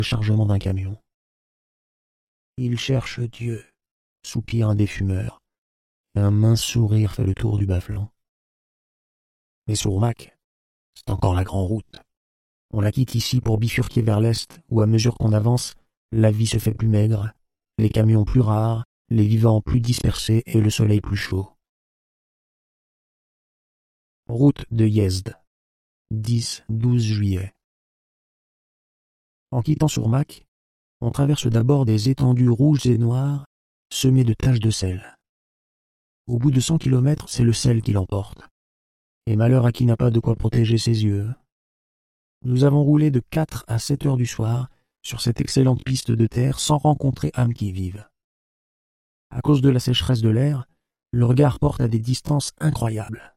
chargement d'un camion. Il cherche Dieu, soupire un des fumeurs, et un mince sourire fait le tour du bas-flanc. Mais Sourmac, c'est encore la grande route. On la quitte ici pour bifurquer vers l'est, où à mesure qu'on avance, la vie se fait plus maigre, les camions plus rares, les vivants plus dispersés et le soleil plus chaud. Route de Yezd, 10-12 juillet. En quittant Sourmac, on traverse d'abord des étendues rouges et noires, semées de taches de sel. Au bout de 100 kilomètres, c'est le sel qui l'emporte. Et malheur à qui n'a pas de quoi protéger ses yeux. Nous avons roulé de 4 à 7 heures du soir sur cette excellente piste de terre sans rencontrer âme qui vive. À cause de la sécheresse de l'air, le regard porte à des distances incroyables.